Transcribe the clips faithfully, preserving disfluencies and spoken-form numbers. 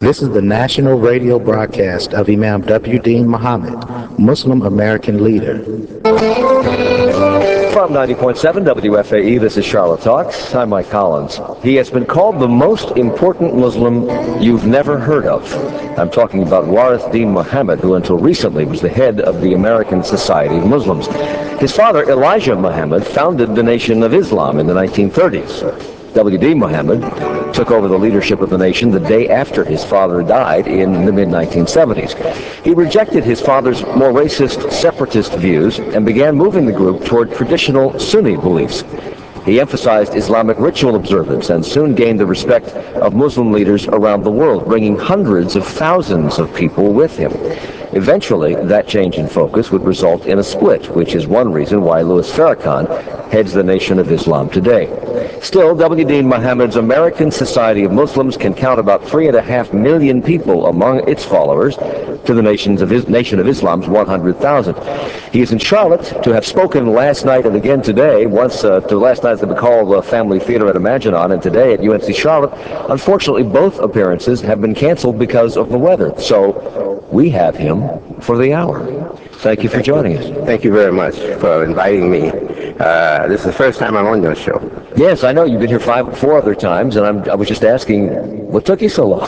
This is the national radio broadcast of Imam W. Deen Muhammad, Muslim American leader. From ninety point seven W F A E, this is Charlotte Talks. I'm Mike Collins. He has been called the most important Muslim you've never heard of. I'm talking about Warith Deen Muhammad, who until recently was the head of the American Society of Muslims. His father, Elijah Muhammad, founded the Nation of Islam in the nineteen thirties. W. D. Muhammad took over the leadership of the nation the day after his father died in the mid nineteen seventies. He rejected his father's more racist, separatist views and began moving the group toward traditional Sunni beliefs. He emphasized Islamic ritual observance and soon gained the respect of Muslim leaders around the world, bringing hundreds of thousands of people with him. Eventually, that change in focus would result in a split, which is one reason why Louis Farrakhan heads the Nation of Islam today. Still, W. Deen Muhammad's American Society of Muslims can count about three and a half million people among its followers to the nations of Is- Nation of Islam's one hundred thousand. He is in Charlotte to have spoken last night and again today, once uh, to last night at the McCall uh, Family Theater at Imaginon and today at U N C Charlotte. Unfortunately, both appearances have been canceled because of the weather, so we have him for the hour. Thank you for joining us. Thank you very much for inviting me. Uh, this is the first time I'm on your show. Yes, I know. You've been here five, four other times, and I'm, I was just asking, what took you so long?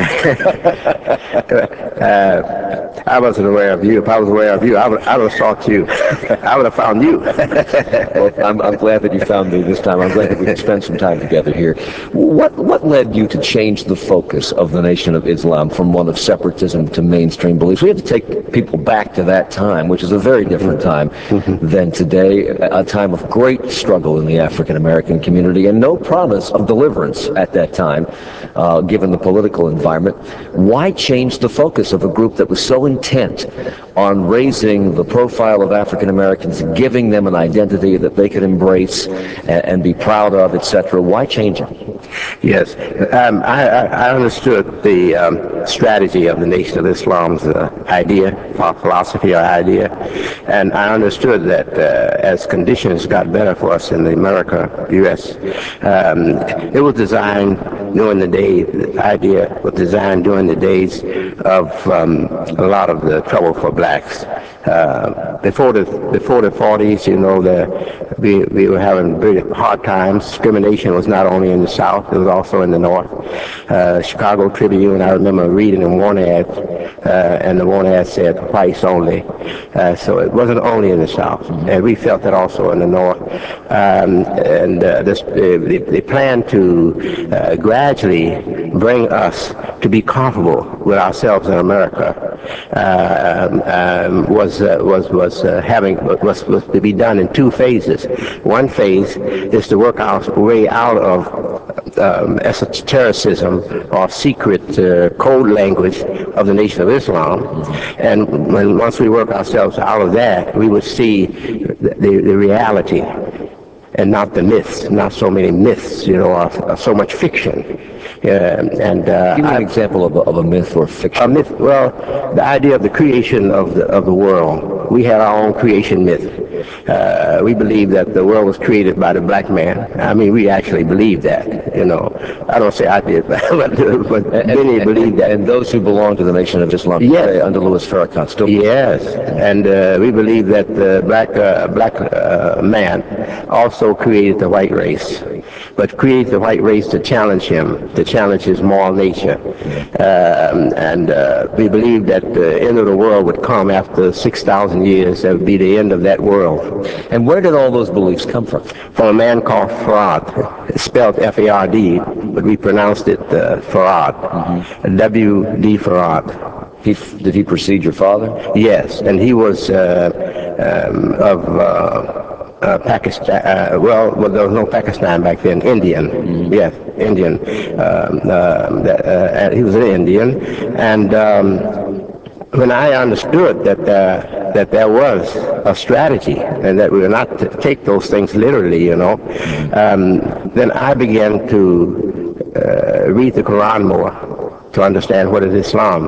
uh, I wasn't aware of you. If I was aware of you, I would, I would have sought you. I would have found you. Well, I'm, I'm glad that you found me this time. I'm glad that we could spend some time together here. What, what led you to change the focus of the Nation of Islam from one of separatism to mainstream beliefs? We have to take people back to that time, which is a very different time than today, a time of great struggle in the African American community and no promise of deliverance at that time, uh, given the political environment. Why change the focus of a group that was so intent on raising the profile of African Americans, giving them an identity that they could embrace and, and be proud of, et cetera? Why change it? Yes, um, I, I understood the um, strategy of the Nation of Islam's uh, idea, philosophy or idea, and I understood that uh, as conditions got better for us in the America, U S, um, it was designed during the day, the idea was designed during the days of um, a lot of the trouble for blacks. Uh, before the before the forties, you know, the, we, we were having very hard times. Discrimination was not only in the South, it was also in the North. Uh, Chicago Tribune, I remember reading a warning ad, uh, and the warning ad said whites only. Uh, so it wasn't only in the South, and we felt that also in the North. Um, and uh, this, they, they planned to uh, gradually bring us to be comfortable with ourselves in America. Uh, um, was uh, was was uh, having was, was to be done in two phases. One phase is to work our way out of um, esotericism or secret uh, code language of the Nation of Islam, and when once we work ourselves out of that, we would see the, the, the reality and not the myths, not so many myths, you know, or, or so much fiction. Uh, and uh, Give me an I, example of a, of a myth or fiction. a myth. Well, the idea of the creation of the of the world. We had our own creation myth. Uh, we believe that the world was created by the black man. I mean, we actually believe that. You know, I don't say I did, but, but And, many and, believe that. and those who belong to the Nation of Islam Yes. today under Louis Farrakhan still. Yes, and uh, we believe that the black uh, black uh, man also created the white race, but created the white race to challenge him, to challenge his moral nature. Um, and uh, we believe that the end of the world would come after six thousand years. That would be the end of that world. And where did all those beliefs come from? From a man called Farad. It's spelled F A R D, but we pronounced it uh, Farad. Mm-hmm. W D Farad. He, did he precede your father? Yes, and he was uh, um, of uh, uh, Pakistan. Uh, well, well, there was no Pakistan back then. Indian, mm-hmm. Yes, Indian. Um, uh, uh, he was an Indian, and um, when I understood that uh, that there was a strategy and that we were not to take those things literally, you know, um, then I began to uh, read the Quran more to understand what is Islam.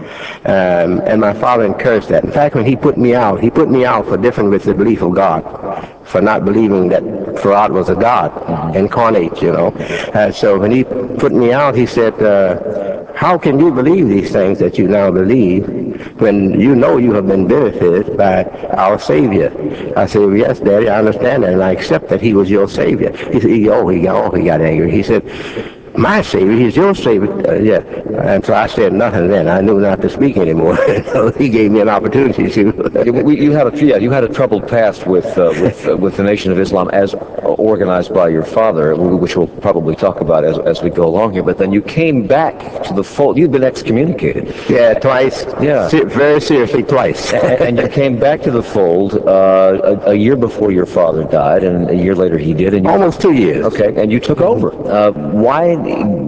Um, and my father encouraged that. In fact, when he put me out, he put me out for different with the belief of God, for not believing that Farad was a God, mm-hmm. incarnate, you know. Uh, so when he put me out, he said, uh, how can you believe these things that you now believe when you know you have been benefited by our Savior? I said, well, yes, Daddy, I understand that, and I accept that he was your Savior. He said, he, oh, he got, oh, he got angry. He said, my Savior, he's your Savior. Uh, yeah. And so I said nothing then. I knew not to speak anymore. So he gave me an opportunity to. you, we, you had a yeah, you had a troubled past with uh, with uh, with the Nation of Islam as organized by your father, which we'll probably talk about as as we go along here. But then you came back to the fold. You'd been excommunicated. Yeah, twice. Yeah, Se- very seriously twice. and, and you came back to the fold uh, a, a year before your father died, and a year later he did. And you, almost two years. Okay, and you took over. Uh, why?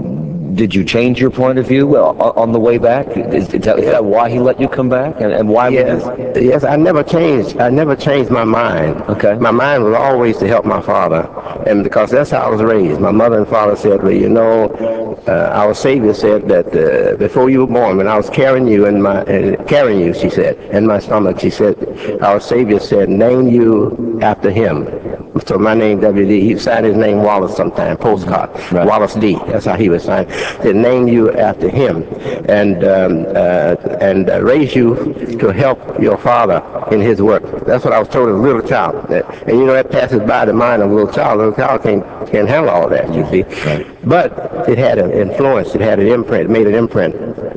Did you change your point of view on the way back? Is, is, that, is that why he let you come back? And, and why? Yes, would yes. I never changed. I never changed my mind. Okay. My mind was always to help my father, and because that's how I was raised. My mother and father said, "Well, you know, uh, our Savior said that uh, before you were born, when I was carrying you in my uh, carrying you, she said, in my stomach, she said, our Savior said, name you after him." So my name W D. He signed his name Wallace sometime, postcard. Right. Wallace D. That's how he was signed. They name you after him, and um, uh, and uh, raise you to help your father in his work. That's what I was told as a little child. And you know that passes by the mind of a little child. A little child can't can't handle all that. You see, right. But it had an influence. It had an imprint. It made an imprint.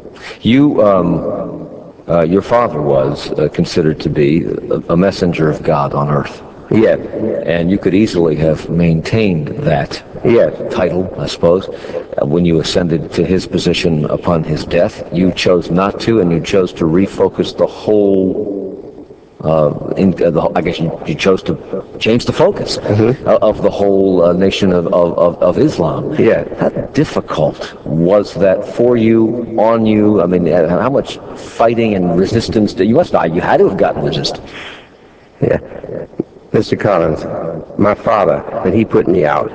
You. Um, uh, your father was uh, considered to be a, a messenger of God on earth. Yes. And you could easily have maintained that yes. title, I suppose, uh, when you ascended to his position upon his death. You chose not to, and you chose to refocus the whole, uh, in, uh, the, I guess you, you chose to change the focus mm-hmm. of, of the whole uh, nation of, of, of Islam. Yeah. How difficult was that for you, on you? I mean, how much fighting and resistance did you must have, you had to have gotten resistance. Yeah. Mister Collins, my father, when he put me out,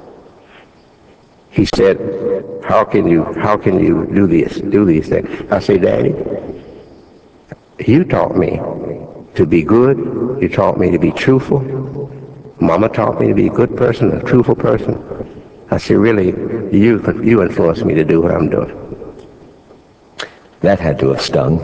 he said, how can you, how can you do this, do these things? I say, Daddy, you taught me to be good. You taught me to be truthful. Mama taught me to be a good person, a truthful person. I say, really, you, you influenced me to do what I'm doing. That had to have stung.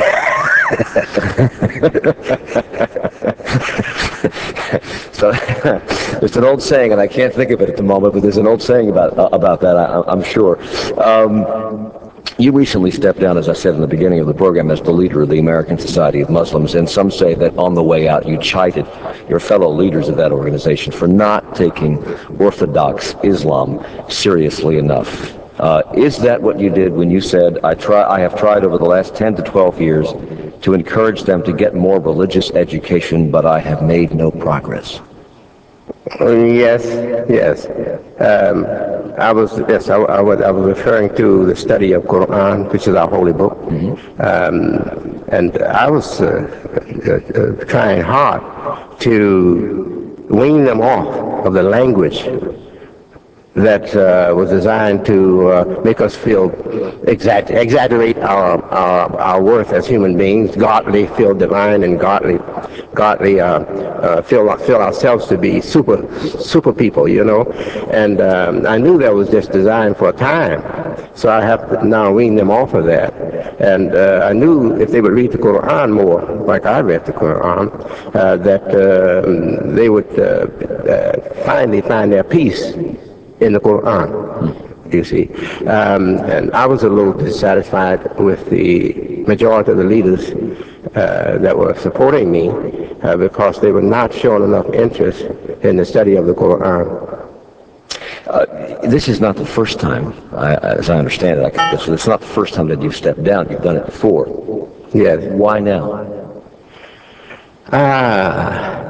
So there's an old saying, and I can't think of it at the moment, but there's an old saying about uh, about that, I, I'm sure. Um, you recently stepped down, as I said in the beginning of the program, as the leader of the American Society of Muslims, and some say that on the way out you chided your fellow leaders of that organization for not taking Orthodox Islam seriously enough. Uh, is that what you did when you said, I try, I have tried over the last ten to twelve years to encourage them to get more religious education, but I have made no progress? Yes, yes. Um, I was yes, I, I, was, I was referring to the study of Quran, which is our holy book, mm-hmm. um, and I was uh, uh, uh, trying hard to wean them off of the language that uh, was designed to uh, make us feel exact, exaggerate our, our our worth as human beings, godly, feel divine and godly, godly, uh, uh, feel feel ourselves to be super super people, you know. And um, I knew that was just designed for a time, so I have to now wean them off of that. And uh, I knew if they would read the Quran more, like I read the Quran, uh, that uh, they would uh, uh, finally find their peace in the Quran, you see. Um, and I was a little dissatisfied with the majority of the leaders uh, that were supporting me uh, because they were not showing enough interest in the study of the Quran. Uh, this is not the first time, I, as I understand it, I, it's not the first time that you've stepped down. You've done it before. Yes. Why now? Ah.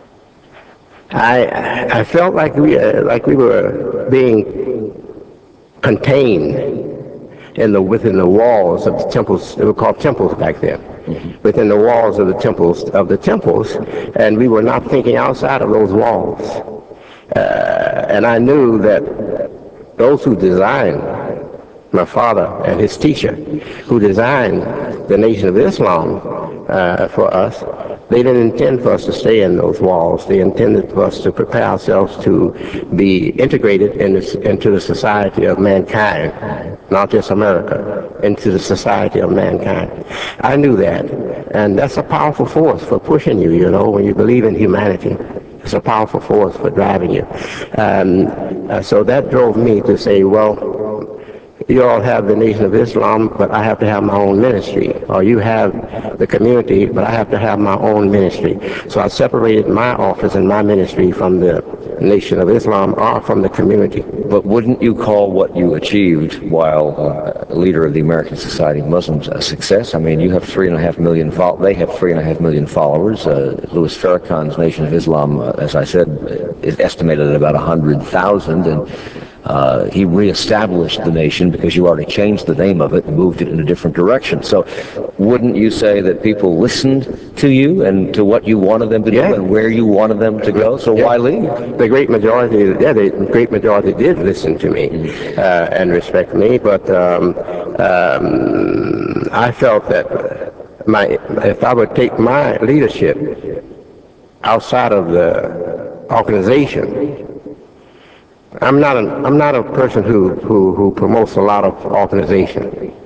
I I felt like we uh, like we were being contained in the within the walls of the temples. They were called temples back then. Mm-hmm. Within the walls of the temples of the temples, and we were not thinking outside of those walls. Uh, and I knew that those who designed my father and his teacher, who designed the Nation of Islam uh, for us, They didn't intend for us to stay in those walls. They intended for us to prepare ourselves to be integrated in this, into the society of mankind, not just America, into the society of mankind. I knew that, and that's a powerful force for pushing you, you know, when you believe in humanity. It's a powerful force for driving you. Um, uh, so that drove me to say, well, you all have the Nation of Islam, but I have to have my own ministry. Or you have the community, but I have to have my own ministry. So I separated my office and my ministry from the Nation of Islam or from the community. But wouldn't you call what you achieved while uh, leader of the American Society of Muslims a success? I mean, you have three and a half million, fo- they have three and a half million followers. Uh, Louis Farrakhan's Nation of Islam, uh, as I said, is estimated at about one hundred thousand, and Uh, he reestablished the nation because you already changed the name of it and moved it in a different direction. So wouldn't you say that people listened to you and to what you wanted them to Yeah. do and where you wanted them to go? So Yeah. why leave? The great majority, yeah, the great majority did listen to me uh, and respect me, but um, um, I felt that my if I would take my leadership outside of the organization, I'm not a, I'm not a person who, who, who promotes a lot of organization.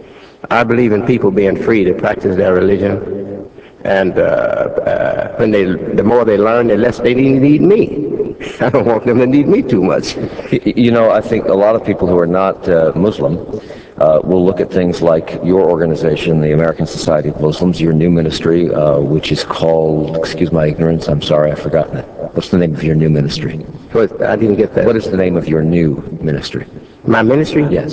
I believe in people being free to practice their religion, and uh, uh, when they the more they learn, the less they need, need me. I don't want them to need me too much. You know, I think a lot of people who are not uh, Muslim uh, will look at things like your organization, the American Society of Muslims, your new ministry, uh, which is called, excuse my ignorance, I'm sorry, I've forgotten it. What's the name of your new ministry? But I didn't get that. What is the name of your new ministry? My ministry? Yes.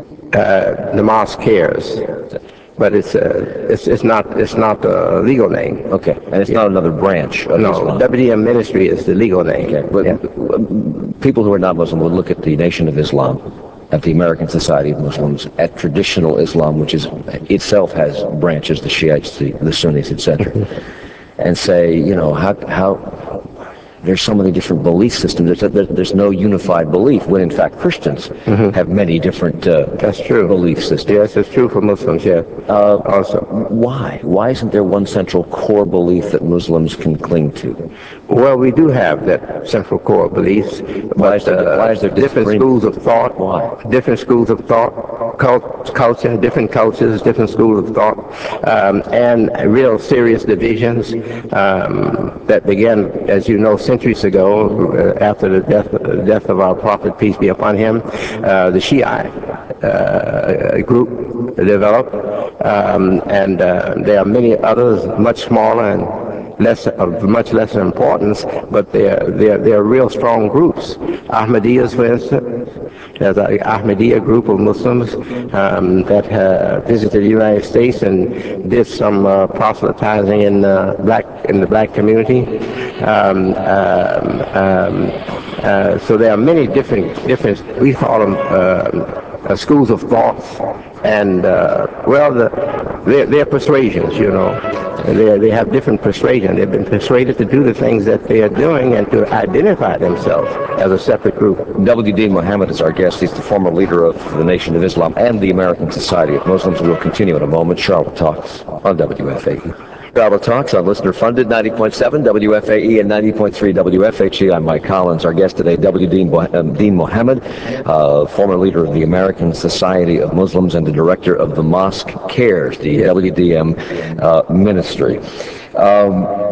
Uh, the Mosque Cares. But it's uh, it's it's not it's not a legal name. Okay, and it's yeah. not another branch of no, Islam. W D M Ministry is the legal name. Okay, but yeah. people who are not Muslim would look at the Nation of Islam, at the American Society of Muslims, at traditional Islam, which is itself has branches, the Shiites, the, the Sunnis, et cetera, and say, you know, how how. There's so many different belief systems. There's, there's no unified belief, when in fact Christians mm-hmm. have many different uh, That's true. belief systems. Yes, it's true for Muslims, yeah. Uh, also. Why? Why isn't there one central core belief that Muslims can cling to? Well, we do have that central core beliefs. Why, but, is, there, uh, why is there different schools of thought? Why? Different schools of thought, cult, culture, different cultures, different schools of thought, um, and real serious divisions um, that began, as you know, centuries ago, uh, after the death, uh, death of our prophet, peace be upon him. Uh, the Shiite uh, group developed, um, and uh, there are many others much smaller and less of much lesser importance, but they're they're they're real strong groups. Ahmadiyas, for instance, there's an Ahmadiyya group of Muslims um, that uh, visited the United States and did some uh, proselytizing in the black in the black community. Um, um, um, uh, so there are many different different we call them uh, uh, schools of thought, and uh, well, the, they're, they're persuasions, you know. They they have different persuasion. They've been persuaded to do the things that they are doing and to identify themselves as a separate group. W D Muhammad is our guest. He's the former leader of the Nation of Islam and the American Society of Muslims. We'll continue in a moment. Charlotte Talks on W F A E. Charlotte Talks on listener-funded ninety point seven W F A E and ninety point three W F H E. I'm Mike Collins. Our guest today, W D Dean Mohammed, uh, former leader of the American Society of Muslims and the director of the Mosque Cares, the yeah. W D M uh, ministry. Um,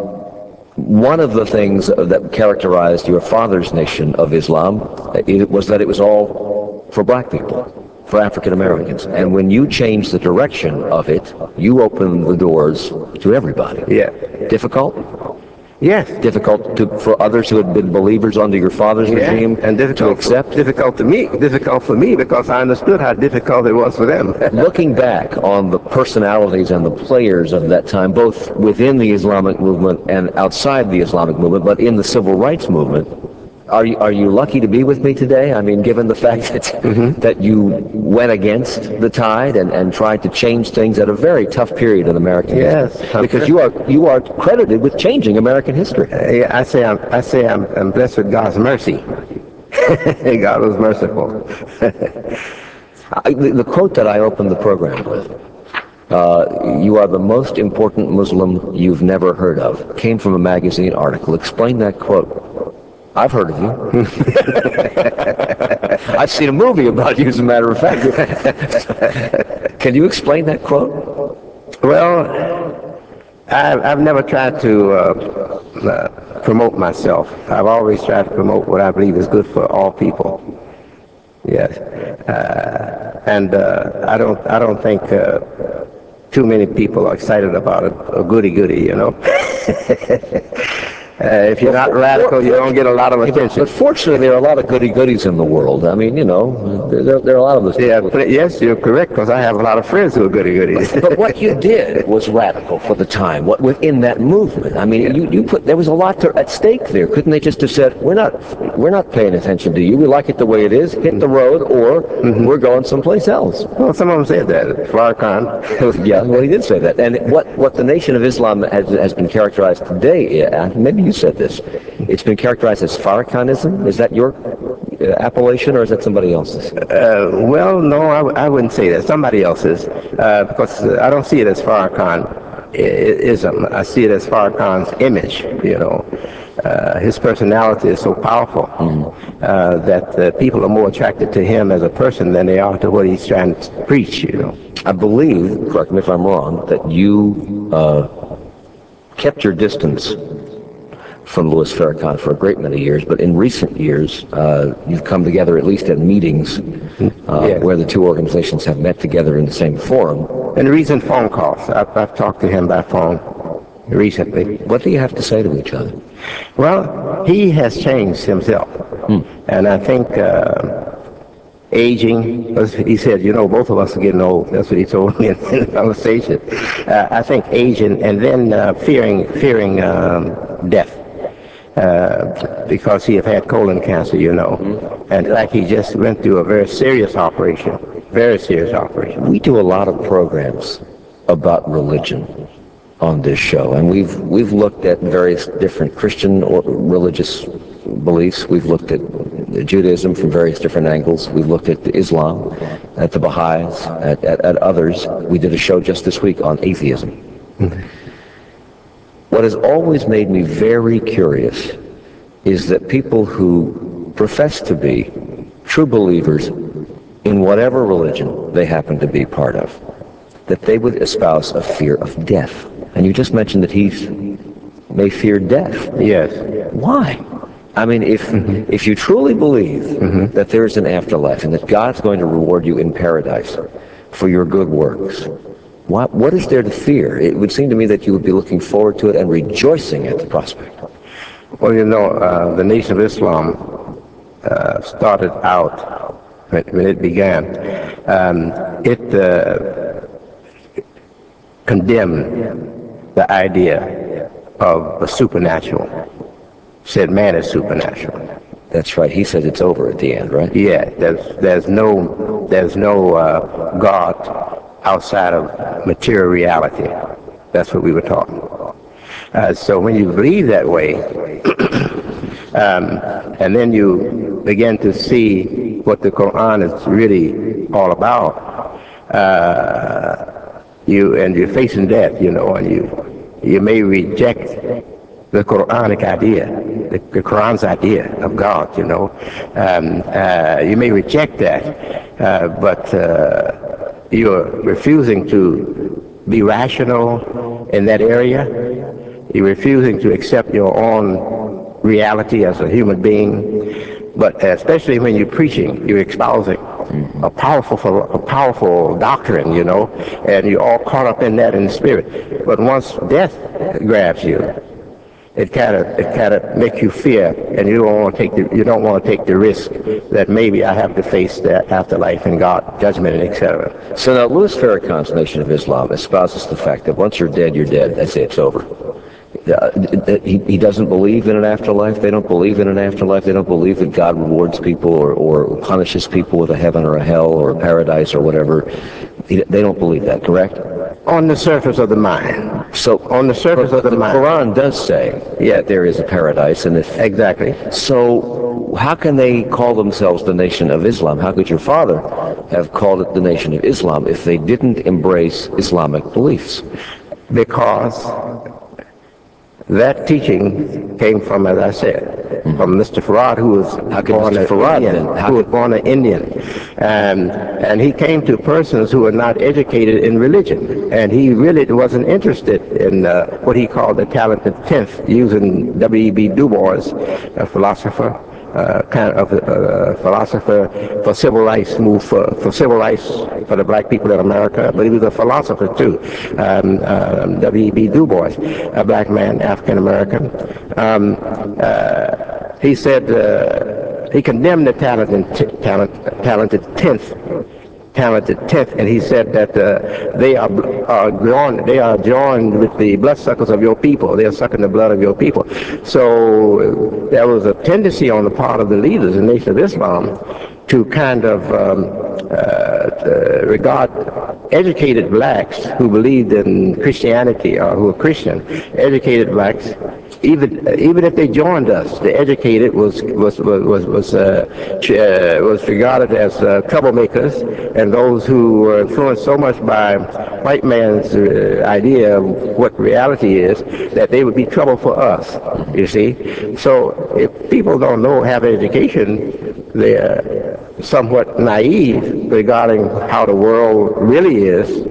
One of the things that characterized your father's Nation of Islam it was that it was all for black people, for African Americans. And when you changed the direction of it, you opened the doors to everybody. Yeah. Difficult? Yes. Difficult to, for others who had been believers under your father's yeah. regime and difficult to accept? For, difficult to me. Difficult for me because I understood how difficult it was for them. Looking back on the personalities and the players of that time, both within the Islamic movement and outside the Islamic movement, but in the civil rights movement, Are you, are you lucky to be with me today? I mean, given the fact that mm-hmm. that you went against the tide and, and tried to change things at a very tough period in American yes, history. Because you are you are credited with changing American history. Uh, yeah, I say I'm I say I'm, I'm blessed with God's mercy. God was merciful. I, the, the quote that I opened the program with Uh, you are the most important Muslim you've never heard of. Came from a magazine article. Explain that quote. I've heard of you. I've seen a movie about you, as a matter of fact. Can you explain that quote? Well, I've, I've never tried to uh, uh, promote myself. I've always tried to promote what I believe is good for all people. Yes, uh, and uh, I don't. I don't think uh, too many people are excited about a, a goody goody. You know. Uh, if you're not radical, you don't get a lot of attention. But fortunately, there are a lot of goody-goodies in the world. I mean, you know, there, there are a lot of those. Yeah, but yes, you're correct, because I have a lot of friends who are goody-goodies. But what you did was radical for the time. What within that movement? I mean, yeah. you, you put there was a lot to, at stake there. Couldn't they just have said, "We're not, we're not paying attention to you. We like it the way it is. Hit the road, or mm-hmm. we're going someplace else." Well, some of them said that. Farrakhan. Yeah, well, he did say that. And what what the Nation of Islam has has been characterized today. Yeah, maybe you said this. It's been characterized as Farrakhanism. Is that your uh, appellation, or is that somebody else's? Uh, well, no, I, w- I wouldn't say that. Somebody else's, uh, because uh, I don't see it as Farrakhanism. I see it as Farrakhan's image. You know, uh, his personality is so powerful mm-hmm. uh, that uh, people are more attracted to him as a person than they are to what he's trying to preach. You know, I believe, correct me if I'm wrong, that you uh, kept your distance from Louis Farrakhan for a great many years, but in recent years, uh, you've come together at least at meetings uh, yes. where the two organizations have met together in the same forum. And recent phone calls. I've, I've talked to him by phone recently. What do you have to say to each other? Well, he has changed himself. Hmm. And I think uh, aging, he said, you know, both of us are getting old. That's what he told me in, in the conversation. Uh, I think aging, and then uh, fearing, fearing um, death. Uh, because he had had colon cancer, you know. Mm-hmm. And in fact, he just went through a very serious operation, very serious operation. We do a lot of programs about religion on this show, and we've we've looked at various different Christian or religious beliefs. We've looked at Judaism from various different angles. We've looked at Islam, at the Baha'is, at, at, at others. We did a show just this week on atheism. Mm-hmm. What has always made me very curious is that people who profess to be true believers in whatever religion they happen to be part of, that they would espouse a fear of death. And you just mentioned that he may fear death. Yes. Why? I mean, if mm-hmm. if you truly believe mm-hmm. that there is an afterlife and that God's going to reward you in paradise for your good works, What, what is there to fear? It would seem to me that you would be looking forward to it and rejoicing at the prospect. Well, you know, uh, the Nation of Islam uh, started out, when, when it began, um, it uh, condemned the idea of the supernatural. Said man is supernatural. That's right. He said it's over at the end, right? Yeah, there's, there's no, there's no uh, God outside of material reality. That's what we were talking about. Uh, so when you believe that way, um, and then you begin to see what the Quran is really all about, uh, you and you're facing death, you know, and you you may reject the Quranic idea, the, the Quran's idea of God, you know. Um, uh, you may reject that, uh, but uh, you're refusing to be rational in that area. You're refusing to accept your own reality as a human being. But especially when you're preaching, you're espousing a powerful, a powerful doctrine, you know, and you're all caught up in that in the spirit. But once death grabs you, it kind of it kind of makes you fear, and you don't want to take the you don't want to take the risk that maybe I have to face the afterlife and God judgment and et cetera. So now, Louis Farrakhan's Nation of Islam espouses the fact that once you're dead, you're dead. That's it. It's over. Uh, he, he doesn't believe in an afterlife. They don't believe in an afterlife. They don't believe that God rewards people or, or punishes people with a heaven or a hell or a paradise or whatever. He, they don't believe that, correct? On the surface of the mind. So On the surface but of the, the mind. Quran does say Yeah. that there is a paradise, and if Exactly. so, how can they call themselves the Nation of Islam? How could your father have called it the Nation of Islam if they didn't embrace Islamic beliefs? Because that teaching came from, as I said, mm-hmm. from Mister Farad, who was how could born Mister an Farad Indian, then? How who could... was born an Indian, and and he came to persons who were not educated in religion, and he really wasn't interested in uh, what he called the talented tenth, using W E B Du Bois, a philosopher. Uh, kind of a uh, philosopher for civil rights, move for, for civil rights for the black people in America, but he was a philosopher too. Um, uh, W E B Du Bois, a black man, African American. Um, uh, he said uh, he condemned the talented, talent, talented tenth. talented tenth, and he said that uh, they are, are joined, they are joined with the bloodsuckers of your people. They are sucking the blood of your people. So there was a tendency on the part of the leaders in the Nation of Islam to kind of um, uh, uh, regard educated blacks who believed in Christianity or who were Christian, educated blacks, even even if they joined us, the educated was was was was uh, uh, was regarded as uh, troublemakers, and those who were influenced so much by white man's uh, idea of what reality is that they would be trouble for us. You see, so if people don't know have education, they're somewhat naive regarding how the world really is.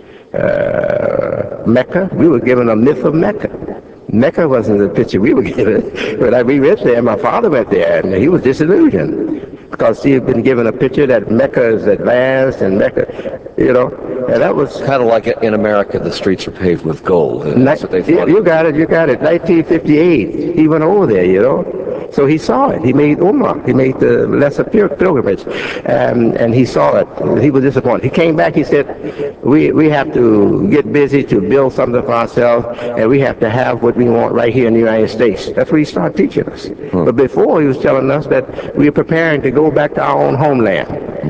Uh, Mecca, we were given a myth of Mecca. Mecca wasn't the picture we were given. When I, we went there, my father went there, and he was disillusioned because he had been given a picture that Mecca is advanced and Mecca, you know, and that was kind of like in America, the streets are paved with gold. That's what they thought. You got it, you got it. nineteen fifty-eight, he went over there, you know. So he saw it. He made Umrah. He made the lesser pilgrimage, um, and he saw it. He was disappointed. He came back. He said, "We we have to get busy to build something for ourselves, and we have to have what we want right here in the United States." That's what he started teaching us. Hmm. But before, he was telling us that we are preparing to go back to our own homeland.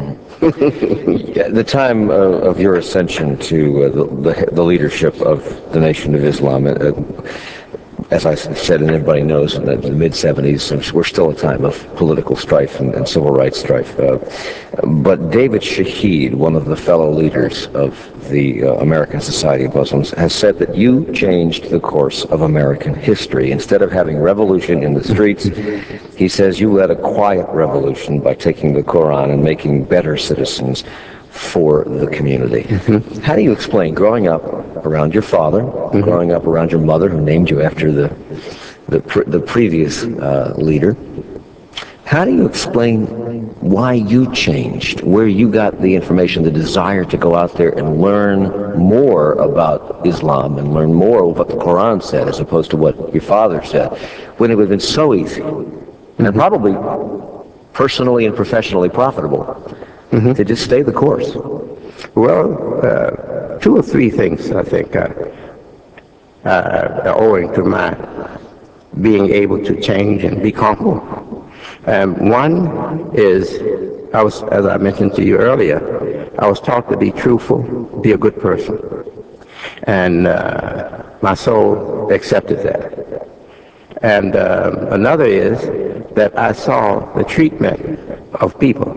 At the time uh, of your ascension to uh, the, the the leadership of the Nation of Islam. Uh, As I said, and everybody knows, in the mid seventies, we're still a time of political strife and, and civil rights strife. Uh, but David Shaheed, one of the fellow leaders of the uh, American Society of Muslims, has said that you changed the course of American history. Instead of having revolution in the streets, he says you led a quiet revolution by taking the Quran and making better citizens for the community. Mm-hmm. How do you explain growing up around your father, mm-hmm. growing up around your mother, who named you after the the, pre- the previous uh, leader? How do you explain why you changed, where you got the information, the desire to go out there and learn more about Islam and learn more of what the Quran said as opposed to what your father said, when it would have been so easy mm-hmm. and probably personally and professionally profitable Mm-hmm. to just stay the course? Well, uh, two or three things, I think, uh, uh, are owing to my being able to change and be comfortable. Um, one is, I was, as I mentioned to you earlier, I was taught to be truthful, be a good person. And uh, my soul accepted that. And uh, another is that I saw the treatment of people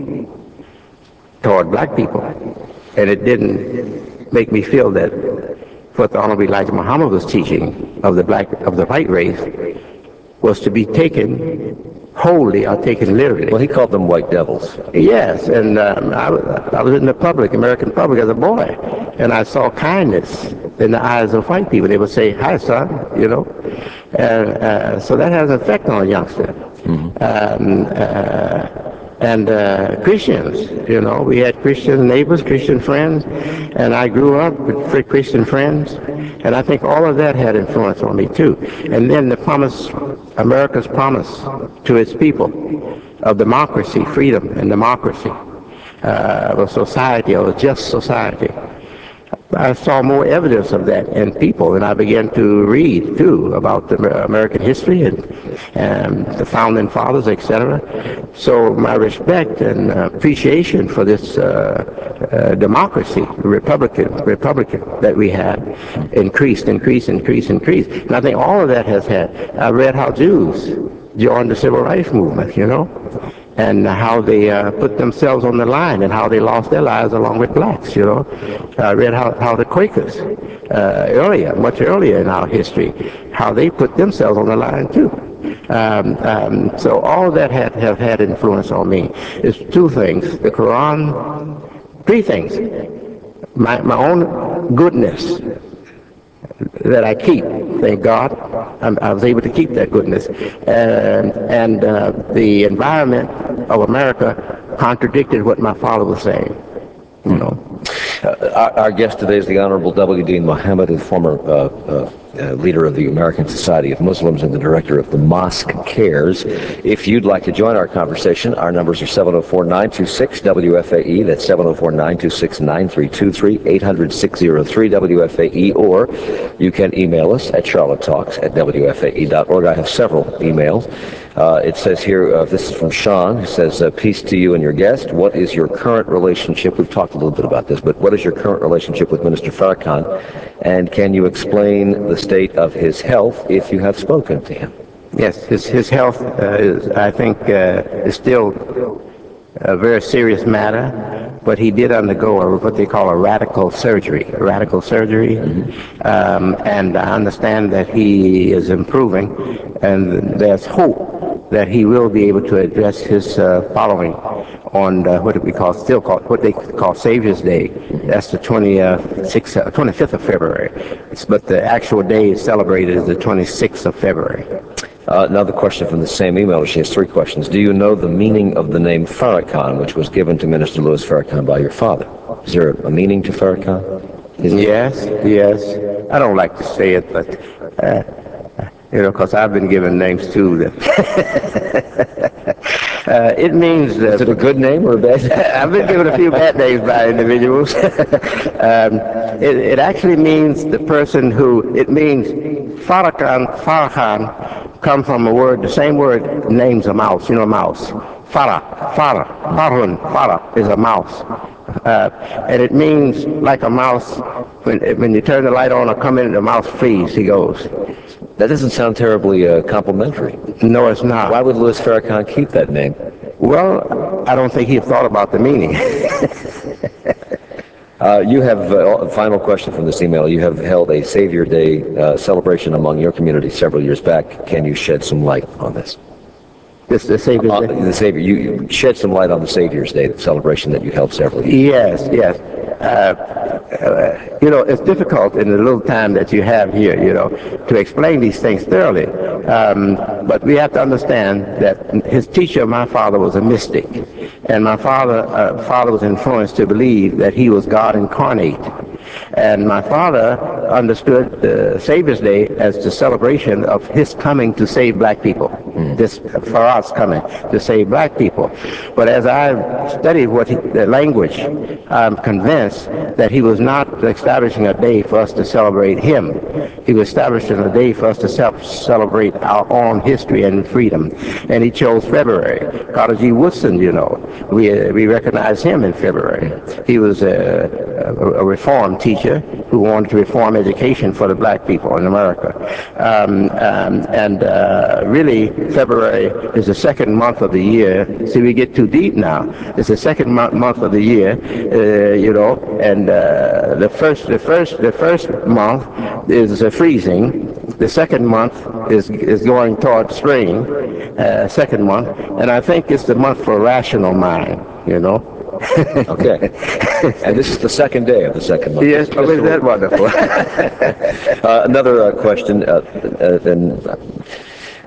toward black people, and it didn't make me feel that what the Honorable Elijah Muhammad was teaching of the black of the white race was to be taken wholly or taken literally. Well, he called them white devils. Yes, and um, I, I was in the public, American public, as a boy, and I saw kindness in the eyes of white people. They would say, "Hi, son," you know, and uh, so that has an effect on a youngster. Mm-hmm. Um, uh, And uh, Christians, you know, we had Christian neighbors, Christian friends, and I grew up with Christian friends, and I think all of that had influence on me too. And then the promise, America's promise to its people of democracy, freedom and democracy, uh, of a society, of a just society. I saw more evidence of that in people, and I began to read too about the Amer- American history and, and the founding fathers, et cetera. So my respect and uh, appreciation for this uh, uh, democracy, Republican, Republican that we have, increased, increased, increased, increased. And I think all of that has had. I read how Jews joined the civil rights movement, you know, and how they uh, put themselves on the line and how they lost their lives along with blacks, you know. I read how, how the Quakers, uh, earlier, much earlier in our history, how they put themselves on the line too. Um, um, so all that had, have had influence on me. It's two things, the Quran, three things. My, my own goodness that I keep, thank God, I'm, I was able to keep that goodness. And, and uh, the environment of America contradicted what my father was saying, you know. Uh, our, our guest today is the Honorable W. Dean Mohammed, a former uh, uh, uh, leader of the American Society of Muslims and the director of the Mosque Cares. If you'd like to join our conversation, our numbers are seven oh four, nine two six, W F A E. That's seven oh four, nine two six, nine three two three, eight hundred, six oh three, W F A E, or you can email us at charlotte talks at W F A E dot org. I have several emails. Uh, it says here, uh, this is from Sean, who says, uh, peace to you and your guest. What is your current relationship? We've talked a little bit about this, but what is your current relationship with Minister Farrakhan? And can you explain the state of his health if you have spoken to him? Yes, his, his health, uh, is, I think, uh, is still a very serious matter, but he did undergo a, what they call a radical surgery, a radical surgery, um, and I understand that he is improving, and there's hope that he will be able to address his uh, following on uh, what we call, still call, what they call Savior's Day. That's the twenty-sixth, uh, twenty-fifth of February, it's, but the actual day is celebrated is the twenty-sixth of February. Uh, another question from the same email. She has three questions. Do you know the meaning of the name Farrakhan, which was given to Minister Louis Farrakhan by your father? Is there a meaning to Farrakhan? Is yes, yes. I don't like to say it, but, uh, you know, because I've been given names too. That uh, it means... Uh, Is it a good name or a bad name? I've been given a few bad names by individuals. um, it, it actually means the person who... It means Farrakhan, Farrakhan comes from a word, the same word names a mouse, you know, a mouse. Farah, Farah, Farhun, Farah is a mouse. Uh, and it means like a mouse, when, when you turn the light on or come in, the mouse frees, he goes. That doesn't sound terribly uh, complimentary. No, it's not. Why would Louis Farrakhan keep that name? Well, I don't think he thought about the meaning. uh, you have uh, a final question from this email. You have held a Savior Day uh, celebration among your community several years back. Can you shed some light on this? This the Savior's Uh, Day? the Savior, you, you shed some light on the Savior's Day celebration that you held several years. Yes, yes. Uh, uh, you know, it's difficult in the little time that you have here, you know, to explain these things thoroughly. Um, but we have to understand that his teacher, my father, was a mystic. And my father, uh, father was influenced to believe that he was God incarnate. And my father understood the Savior's Day as the celebration of his coming to save black people. Mm. This for us coming to save black people. But as I studied what he, the language, I'm convinced that he was not establishing a day for us to celebrate him. He was establishing a day for us to celebrate our own history and freedom. And he chose February. Carter G. Woodson, you know, we uh, we recognize him in February. He was a, a, a reform teacher who wanted to reform education for the black people in America. Um, um, and uh, really, February is the second month of the year. See, we get too deep now. It's the second mo- month of the year, uh, you know, and uh, the first, the first, the first month is uh, freezing. The second month is is going toward spring. Uh, second month, and I think it's the month for rational mind. You know. Okay. And this is the second day of the second month. Yes, oh, isn't that wonderful? uh, another uh, question, uh, uh, and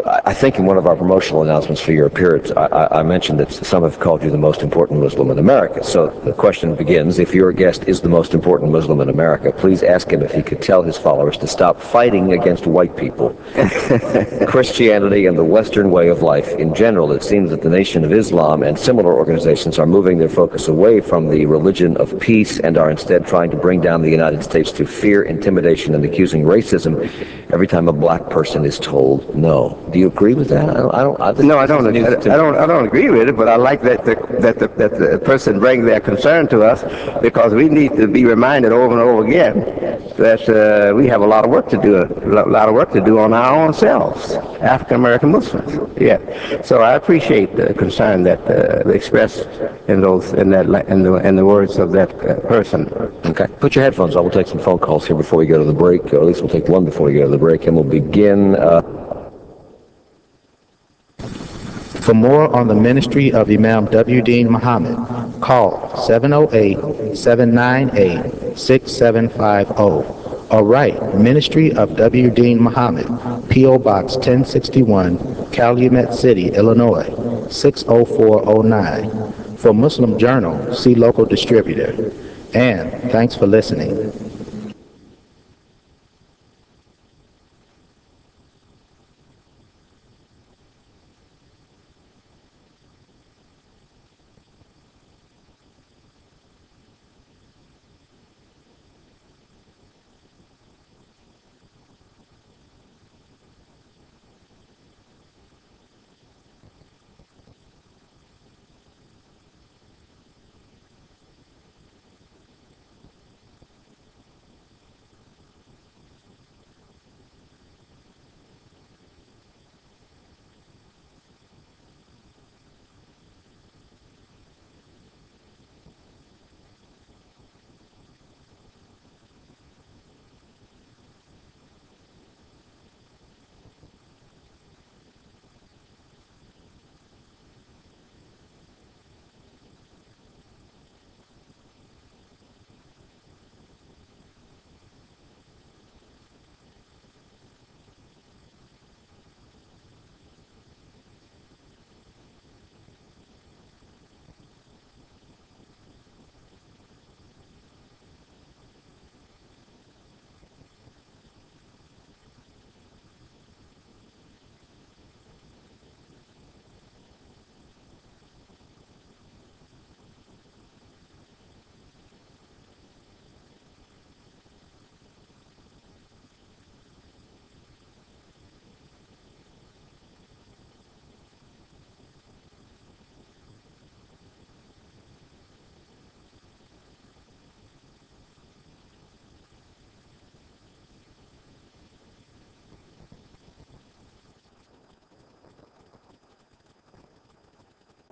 I think in one of our promotional announcements for your appearance, I, I, I mentioned that some have called you the most important Muslim in America. So the question begins, if your guest is the most important Muslim in America, please ask him if he could tell his followers to stop fighting against white people. Christianity and the Western way of life in general, it seems that the Nation of Islam and similar organizations are moving their focus away from the religion of peace and are instead trying to bring down the United States through fear, intimidation, and accusing racism every time a black person is told no. Do you agree with that? I don't. I don't I, no, I don't. I, I don't. I don't agree with it. But I like that the, that the, that the person bring their concern to us, because we need to be reminded over and over again that uh, we have a lot of work to do. A lot of work to do on our own selves, African American Muslims. Yeah. So I appreciate the concern that uh, expressed in those in that in the in the words of that uh, person. Okay. Put your headphones on. We'll take some phone calls here before we go to the break, or at least we'll take one before we go to the break, and we'll begin. Uh, For more on the ministry of Imam W. Dean Muhammad, call seven oh eight, seven nine eight, six seven five oh or write Ministry of W. Dean Muhammad, P O. Box ten sixty-one, Calumet City, Illinois, six oh four oh nine. For Muslim Journal, see local distributor. And thanks for listening.